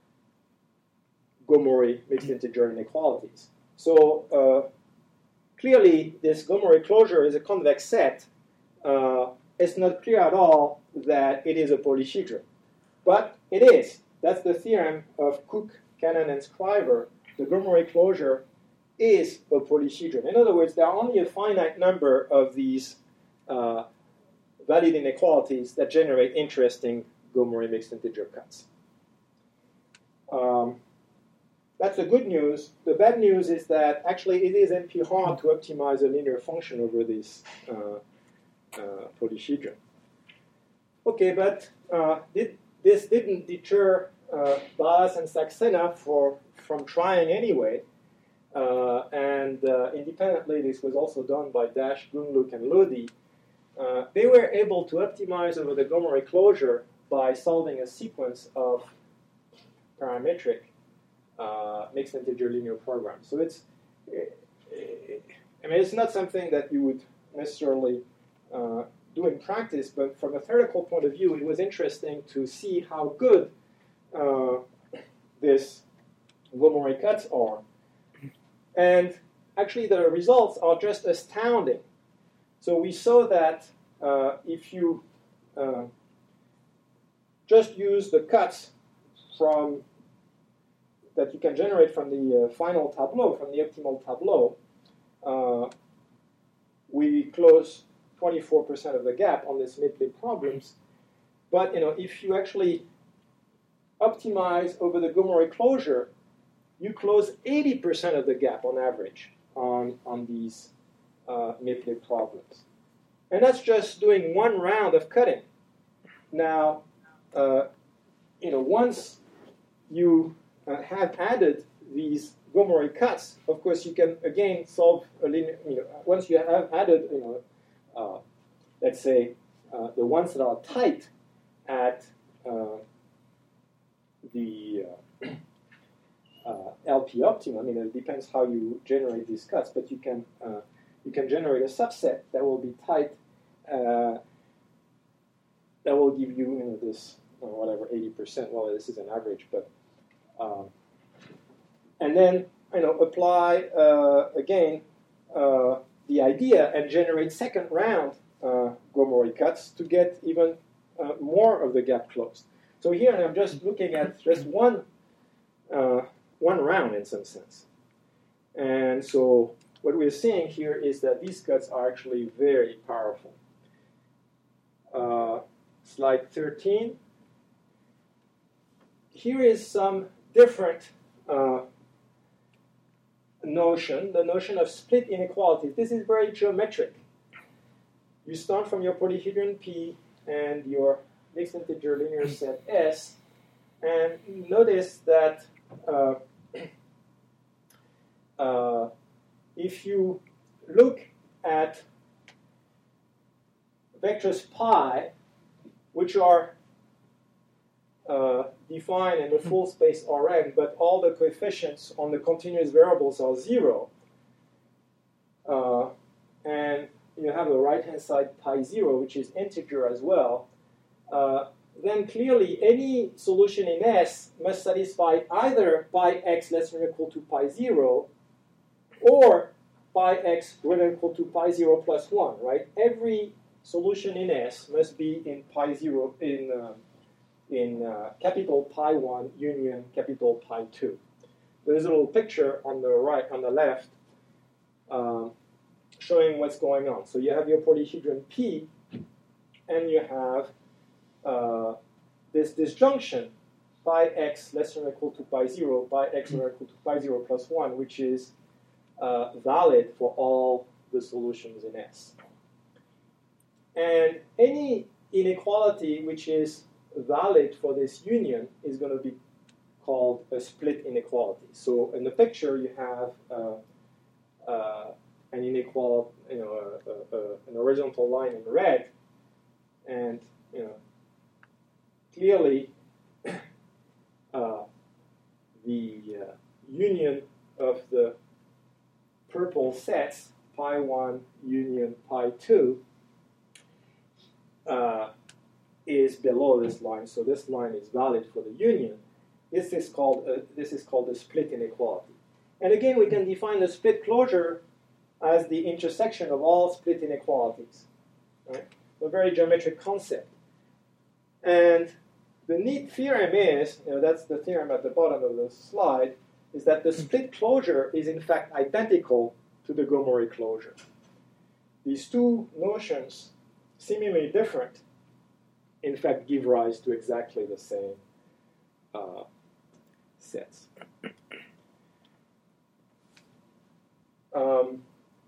Gomori mixed integer inequalities. So, uh, clearly, this Gomori closure is a convex set. Uh, it's not clear at all that it is a polyhedron. But it is. That's the theorem of Cook, Cannon, and Scriver. The Gomori closure is a polyhedron. In other words, there are only a finite number of these uh, valid inequalities that generate interesting Gomori mixed integer cuts. Um, that's the good news. The bad news is that actually it is N P hard to optimize a linear function over this uh, uh, polyhedron. Okay, but uh, did, this didn't deter uh, Baz and Saxena for, from trying anyway. Uh, and uh, independently, this was also done by Dash, Gunluk, and Lodi. Uh, they were able to optimize over the Gomori closure by solving a sequence of parametric uh, mixed integer linear programs. So it's, I mean, it's not something that you would necessarily uh, do in practice, but from a theoretical point of view, it was interesting to see how good uh, this Gomori cuts are. And actually, the results are just astounding. So we saw that uh, if you uh, just use the cuts from that you can generate from the uh, final tableau, from the optimal tableau, uh, we close twenty-four percent of the gap on these mid-lib problems. But you know, if you actually optimize over the Gomori closure, you close eighty percent of the gap on average on, on these uh, mid-lib problems. And that's just doing one round of cutting. Now, uh, you know, once you uh, have added these Gomori cuts, of course, you can again solve a linear, you know, once you have added, you know, uh, let's say, uh, the ones that are tight at uh, the uh, uh, L P optimum. I mean, it depends how you generate these cuts, but you can uh, you can generate a subset that will be tight. Uh, that will give you, you know, this uh, whatever eighty percent. Well, this is an average, but um, and then you know apply uh, again uh, the idea and generate second round uh, Gomori cuts to get even uh, more of the gap closed. So here I'm just looking at just one uh, one round in some sense, and so what we're seeing here is that these cuts are actually very powerful. Uh, slide thirteen. Here is some different uh, notion, the notion of split inequalities. This is very geometric. You start from your polyhedron P and your mixed integer linear set S, and notice that uh, uh, if you look at vectors pi, which are uh, defined in the full space Rn, but all the coefficients on the continuous variables are zero, uh, and you have the right-hand side pi zero, which is integer as well, uh, then clearly any solution in S must satisfy either pi x less than or equal to pi zero, or pi x greater than or equal to pi zero plus one, right? Every solution in S must be in pi zero, in, uh, in uh, capital pi one union capital pi two. There's a little picture on the right, on the left, um, showing what's going on. So you have your polyhedron P, and you have uh, this disjunction pi x less than or equal to pi zero, pi x greater than or equal to pi zero plus one, which is uh, valid for all the solutions in S. And any inequality which is valid for this union is going to be called a split inequality. So in the picture you have uh, uh, an inequality, you know, a, a, a, an horizontal line in red, and you know, clearly uh, the uh, union of the purple sets, pi one union pi two, uh, is below this line. So this line is valid for the union. This is called a, this is called a split inequality. And again, we can define the split closure as the intersection of all split inequalities. Right? A very geometric concept. And the neat theorem is, you know, that's the theorem at the bottom of the slide, is that the split closure is in fact identical to the Gomori closure. These two notions, seemingly different, in fact give rise to exactly the same uh, sets. Um,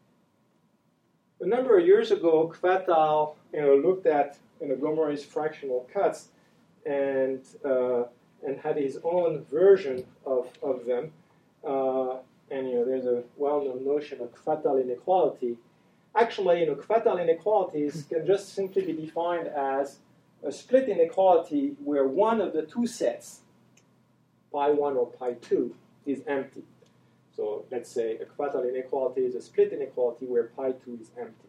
a number of years ago, Kvatal, you know, looked at you know, Gomori's fractional cuts and uh, and had his own version of, of them. Uh, and you know, there's a well-known notion of Kvatal inequality. Actually, you know, Kvatal inequalities can just simply be defined as a split inequality where one of the two sets, pi one or pi two, is empty. So let's say a Kvatal inequality is a split inequality where pi two is empty.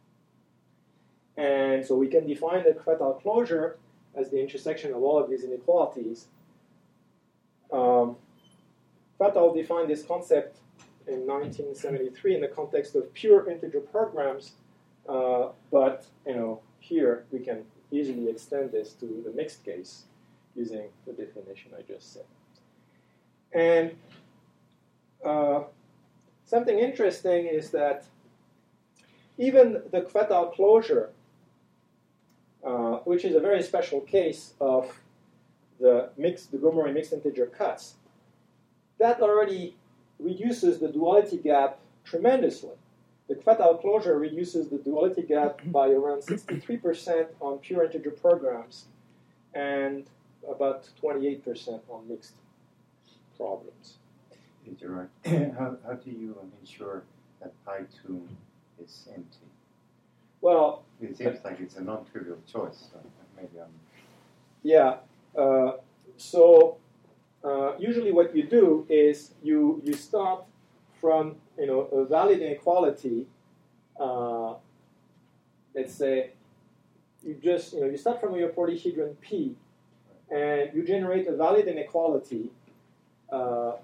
And so we can define the Kvatal closure as the intersection of all of these inequalities. Um, Kvatal defined this concept in nineteen seventy-three in the context of pure integer programs, uh, but you know here we can easily extend this to the mixed case using the definition I just said. And uh, something interesting is that even the Kvatal closure, uh, which is a very special case of the mixed, the Gomori mixed integer cuts, that already reduces the duality gap tremendously. The Kvatal closure reduces the duality gap by around sixty-three percent on pure integer programs and about twenty-eight percent on mixed problems. Right. how, how do you ensure that pi two is empty? Well, it seems like it's a non-trivial choice. So maybe I'm. Yeah. Uh, so uh, usually, what you do is you you start from you know a valid inequality. Uh, let's say you just you know you start from your polyhedron P, and you generate a valid inequality. Uh,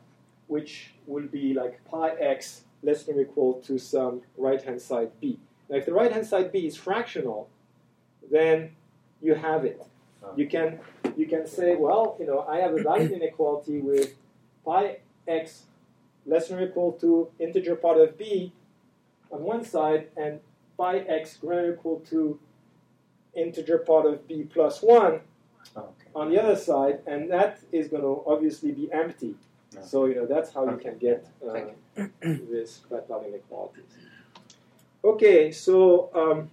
which will be like pi x less than or equal to some right-hand side b. Now, if the right-hand side b is fractional, then you have it. You can you can say, well, you know, I have a value inequality with pi x less than or equal to integer part of b on one side and pi x greater than or equal to integer part of b plus one Okay. on the other side, and that is going to obviously be empty. No. So, you know, that's how you Okay. can get uh, Thank this Kratlov inequalities. Okay, so um,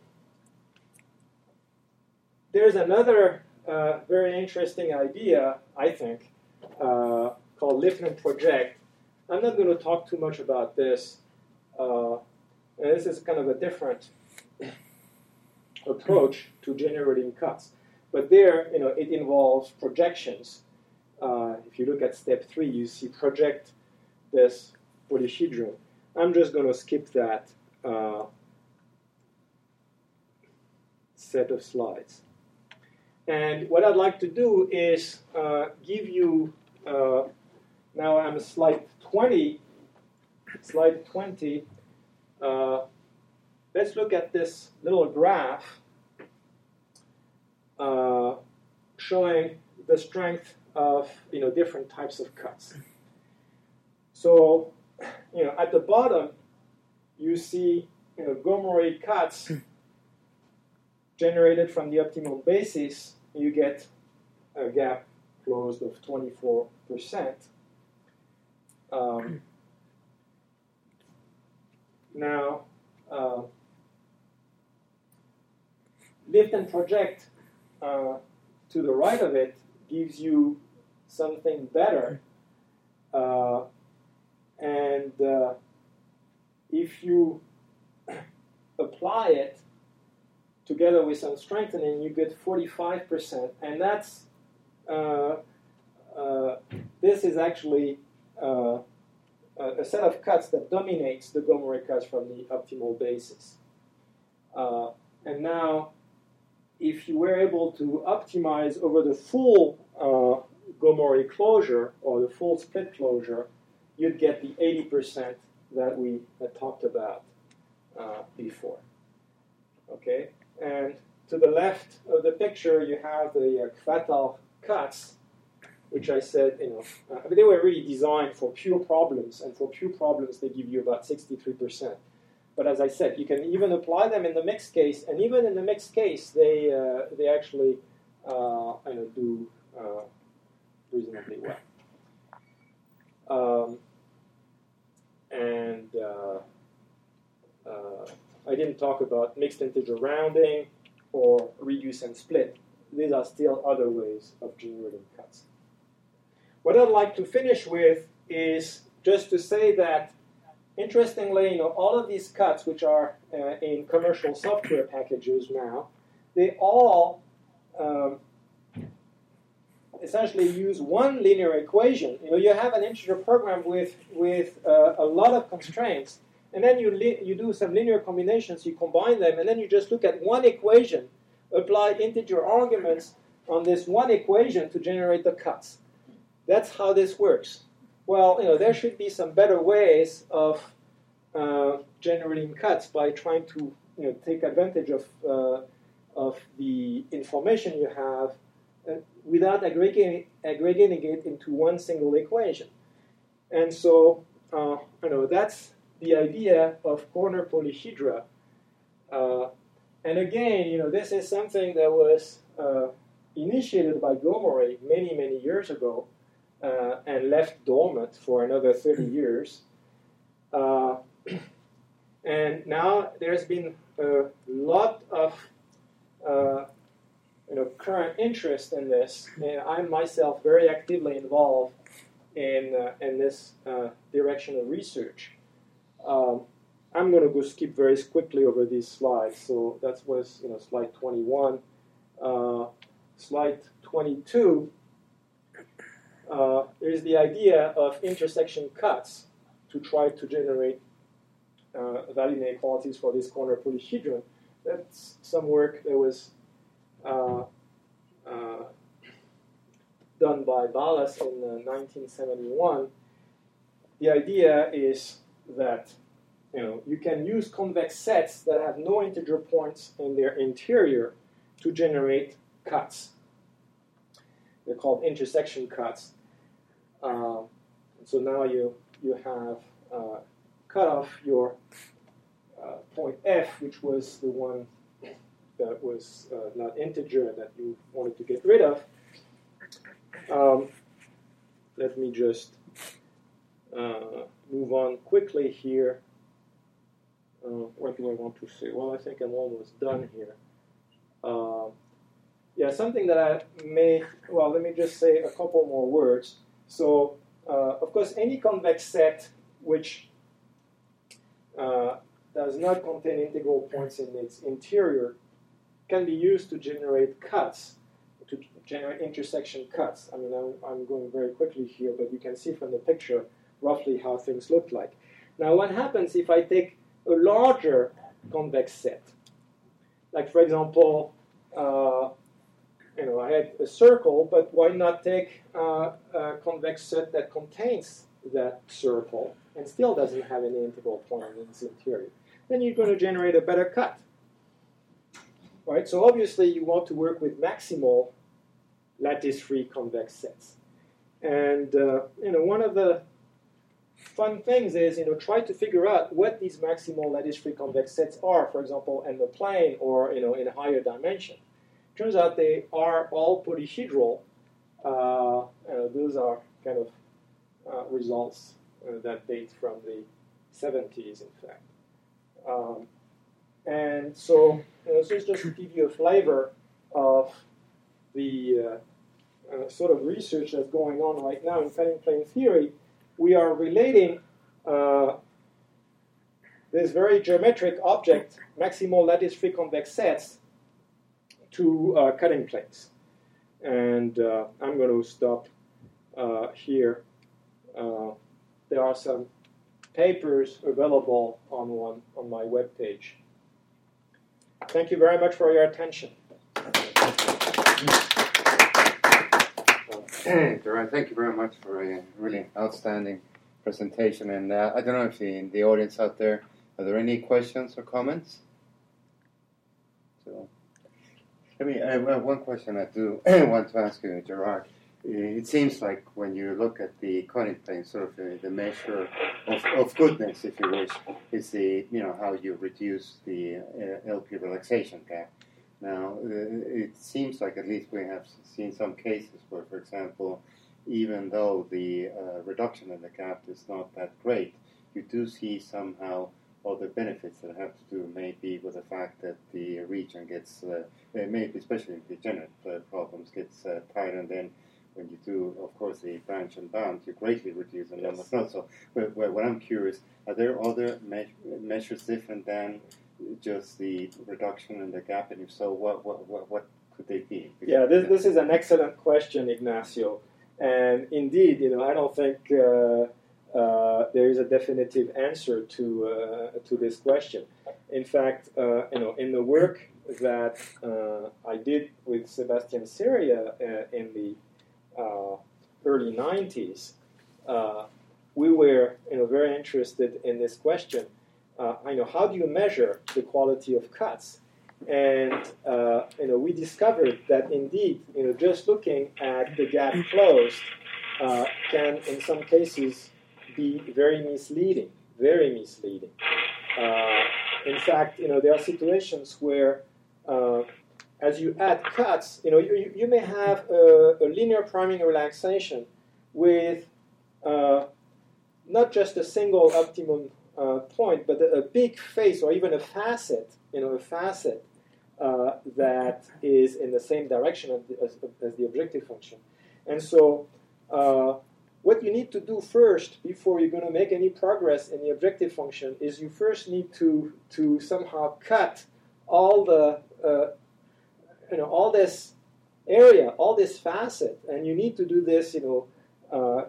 there's another uh, very interesting idea, I think, uh, called lift and project. I'm not going to talk too much about this. Uh, and this is kind of a different approach to generating cuts. But there, you know, it involves projections. Uh, if you look at step three, you see project this polyhedron. I'm just going to skip that uh, set of slides. And what I'd like to do is uh, give you, uh, now I'm slide twenty, slide twenty. Uh, let's look at this little graph uh, showing the strength of, you know, different types of cuts. So, you know, at the bottom, you see, you know, Gomori cuts generated from the optimal basis. You get a gap closed of twenty-four percent. Um, now, uh, lift and project uh, to the right of it gives you something better. Uh, and uh, if you apply it together with some strengthening, you get forty-five percent. And that's, uh, uh, this is actually uh, a set of cuts that dominates the Gomori cuts from the optimal basis. Uh, and now, if you were able to optimize over the full uh, Gomori closure or the full split closure, you'd get the eighty percent that we had talked about uh, before. Okay, and to the left of the picture, you have the uh, Kratlov cuts, which I said, you know, uh, I mean, they were really designed for pure problems, and for pure problems, they give you about sixty-three percent. But as I said, you can even apply them in the mixed case, and even in the mixed case, they uh, they actually uh, you know, do uh, reasonably well. Um, and uh, uh, I didn't talk about mixed integer rounding or reduce and split. These are still other ways of generating cuts. What I'd like to finish with is just to say that, interestingly, you know, all of these cuts, which are uh, in commercial software packages now, they all um, essentially use one linear equation. You know, you have an integer program with with uh, a lot of constraints, and then you li- you do some linear combinations, you combine them, and then you just look at one equation, apply integer arguments on this one equation to generate the cuts. That's how this works. Well, you know, there should be some better ways of uh, generating cuts by trying to, you know, take advantage of uh, of the information you have uh, without aggregating, aggregating it into one single equation. And so, uh, you know, that's the idea of corner polyhedra. Uh, and again, you know, this is something that was uh, initiated by Gomori many, many years ago. Uh, and left dormant for another thirty years. Uh, and now there's been a lot of uh, you know, current interest in this. And I'm myself very actively involved in, uh, in this uh, direction of research. Um, I'm going to go skip very quickly over these slides. So that was, you know, slide twenty-one. Uh, slide twenty-two. Uh, there's the idea of intersection cuts to try to generate uh, value inequalities for this corner polyhedron. That's some work that was uh, uh, done by Ballas in uh, nineteen seventy-one. the idea is that you know you can use convex sets that have no integer points in their interior to generate cuts. They're called intersection cuts. Uh, so now you you have uh, cut off your uh, point F, which was the one that was uh, not integer that you wanted to get rid of. Um, let me just uh, move on quickly here. Uh, what do I want to say? Well, I think I'm almost done here. Uh, yeah, something that I may, well, let me just say a couple more words. So, uh, of course, any convex set which uh, does not contain integral points in its interior can be used to generate cuts, to generate intersection cuts. I mean, I'm, I'm going very quickly here, but you can see from the picture roughly how things look like. Now, what happens if I take a larger convex set? Like, for example, uh, you know, I had a circle, but why not take uh, a convex set that contains that circle and still doesn't have any integral point in its interior? Then you're going to generate a better cut. Right, so obviously you want to work with maximal lattice-free convex sets. And uh, you know, one of the fun things is, you know, try to figure out what these maximal lattice-free convex sets are, for example, in the plane or, you know, in a higher dimension. Turns out they are all polyhedral. Uh, you know, those are kind of uh, results uh, that date from the seventies, in fact. Um, And so, you know, so it's just to give you a flavor of the uh, uh, sort of research that's going on right now in cutting plane theory. We are relating uh, this very geometric object, maximal lattice-free convex sets, to uh, cutting planes. And uh, I'm going to stop uh, here. Uh, there are some papers available on one on my webpage. Thank you very much for your attention. Duran, thank you very much for a really outstanding presentation. And uh, I don't know if in the audience out there, are there any questions or comments? So, I mean, I have one question I do want to ask you, Gerard. It seems like when you look at the cutting plane, sort of the, the measure of, of goodness, if you wish, is the, you know, how you reduce the uh, L P relaxation gap. Now, uh, it seems like at least we have seen some cases where, for example, even though the uh, reduction in the gap is not that great, you do see somehow other benefits that have to do maybe with the fact that the region gets, uh, maybe especially in degenerate uh, problems, gets uh, tighter, and then when you do, of course, the branch and bound, you greatly reduce the number of nodes. So, well, what I'm curious, are there other me- measures different than just the reduction in the gap? And if so, what what what, what could they be? Because, yeah, this this is an excellent question, Ignacio. And indeed, you know, I don't think uh, uh, there is a definitive answer to uh, to this question. In fact, uh, you know, in the work that uh, I did with Sebastian Seria uh, in the Uh, early nineties, uh, we were, you know, very interested in this question. Uh, I know, how do you measure the quality of cuts? And uh, you know, we discovered that indeed, you know, just looking at the gap closed uh, can, in some cases, be very misleading. Very misleading. Uh, in fact, you know, there are situations where uh, as you add cuts, you know, you, you may have a, a linear priming relaxation with uh, not just a single optimum uh, point, but a, a big face or even a facet, you know, a facet uh, that is in the same direction as the, as, as the objective function. And so uh, what you need to do first before you're going to make any progress in the objective function is you first need to, to somehow cut all the uh, you know, all this area, all this facet, and you need to do this, you know, uh,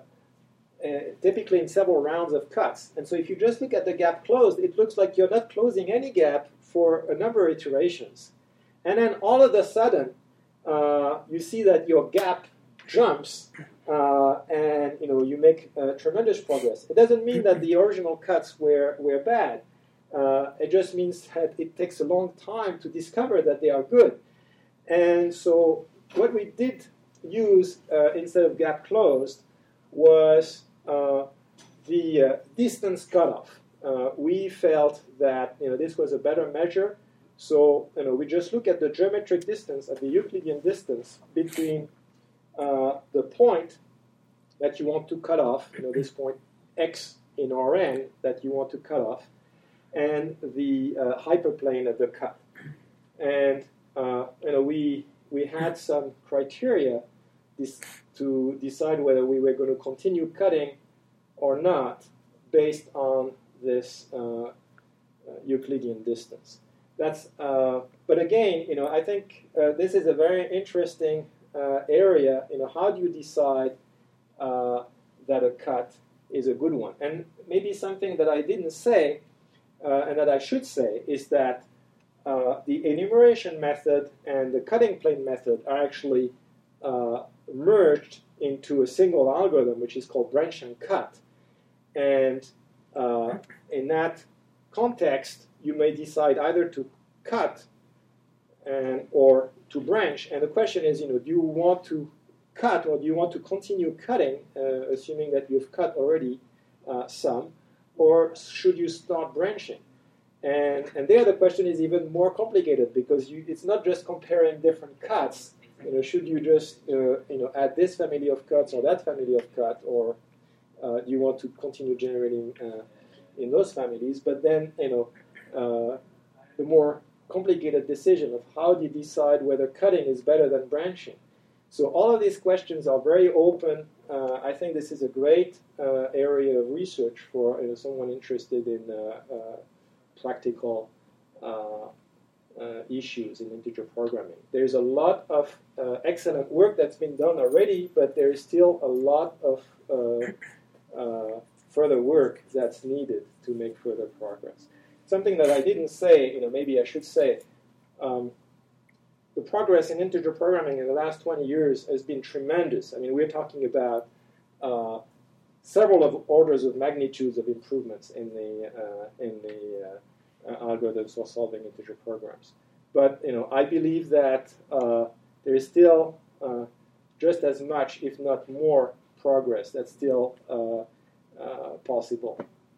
uh, typically in several rounds of cuts. And so if you just look at the gap closed, it looks like you're not closing any gap for a number of iterations. And then all of a sudden, uh, you see that your gap jumps, uh, and you know you make uh, tremendous progress. It doesn't mean that the original cuts were were bad. Uh, it just means that it takes a long time to discover that they are good. And so what we did use uh, instead of gap closed was uh, the uh, distance cutoff. Uh, we felt that you know this was a better measure. So you know we just look at the geometric distance, at the Euclidean distance between uh, the point that you want to cut off, you know this point x in Rn that you want to cut off, and the uh, hyperplane of the cut. And uh, you know, we we had some criteria this, to decide whether we were going to continue cutting or not based on this uh, uh, Euclidean distance. That's uh, but again, you know, I think uh, this is a very interesting uh, area. You know, how do you decide uh, that a cut is a good one? And maybe something that I didn't say. Uh, and that I should say is that uh, the enumeration method and the cutting plane method are actually uh, merged into a single algorithm, which is called branch and cut. And uh, in that context, you may decide either to cut and or to branch. And the question is, you know, do you want to cut or do you want to continue cutting, uh, assuming that you've cut already uh, some? Or should you start branching? And and there the question is even more complicated because you, it's not just comparing different cuts. You know, should you just uh, you know add this family of cuts or that family of cut, or uh, do you want to continue generating uh, in those families? But then you know uh, the more complicated decision of how do you decide whether cutting is better than branching. So all of these questions are very open. Uh, I think this is a great uh, area of research for you know, someone interested in uh, uh, practical uh, uh, issues in integer programming. There's a lot of uh, excellent work that's been done already, but there is still a lot of uh, uh, further work that's needed to make further progress. Something that I didn't say, you know, maybe I should say. Um, The progress in integer programming in the last twenty years has been tremendous. I mean, we're talking about uh, several of orders of magnitudes of improvements in the uh, in the uh, algorithms for solving integer programs. But you know, I believe that uh, there is still uh, just as much, if not more, progress that's still uh, uh, possible.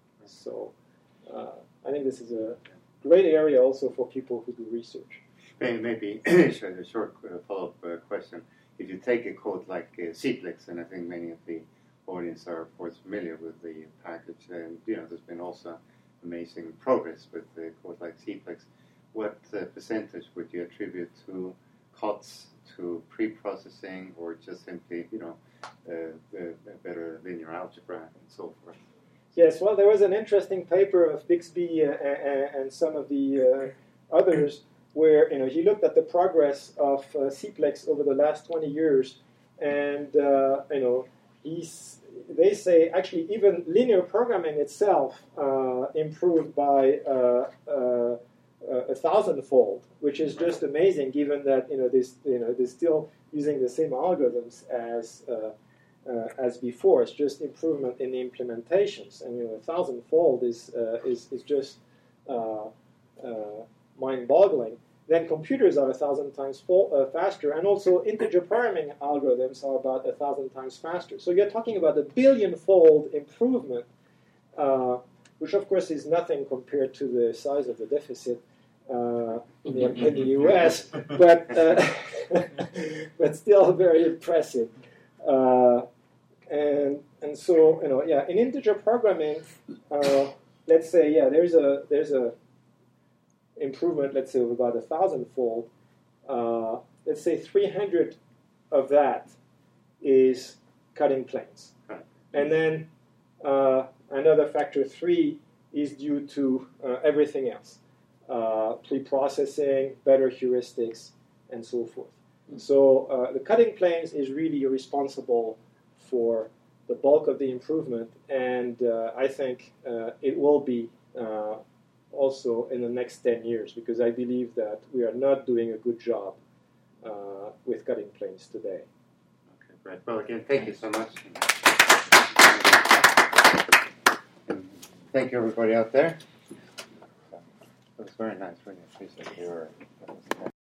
So uh, I think this is a great area also for people who do research. Maybe a short uh, follow-up uh, question. If you take a code like uh, Cplex, and I think many of the audience are, of course, familiar with the package, and you know, there's been also amazing progress with a code like Cplex. What uh, percentage would you attribute to cuts, to pre-processing, or just simply, you know, uh, uh, better linear algebra and so forth? Yes, well, there was an interesting paper of Bixby uh, and, and some of the uh, others where you know he looked at the progress of uh, Cplex over the last twenty years, and uh, you know he's, they say actually even linear programming itself uh, improved by uh, uh, a thousandfold, which is just amazing, given that you know this you know they're still using the same algorithms as uh, uh, as before. It's just improvement in the implementations, and you know a thousandfold is uh, is is just uh, uh, mind-boggling. Then computers are a thousand times full, uh, faster, and also integer programming algorithms are about a thousand times faster. So you're talking about a billion-fold improvement, uh, which of course is nothing compared to the size of the deficit uh, in, the, in the U S, but uh, but still very impressive. Uh, and and so you know, yeah, in integer programming, uh, let's say yeah, there's a there's a improvement, let's say, of about a thousandfold. Uh, let's say three hundred of that is cutting planes. And then uh, another factor three is due to uh, everything else. Uh, pre-processing, better heuristics, and so forth. So uh, the cutting planes is really responsible for the bulk of the improvement, and uh, I think uh, it will be uh, also in the next ten years, because I believe that we are not doing a good job uh, with cutting planes today. Okay. Great. Well, again, thank you so much. And thank you, everybody out there. That was very nice. Really appreciate your.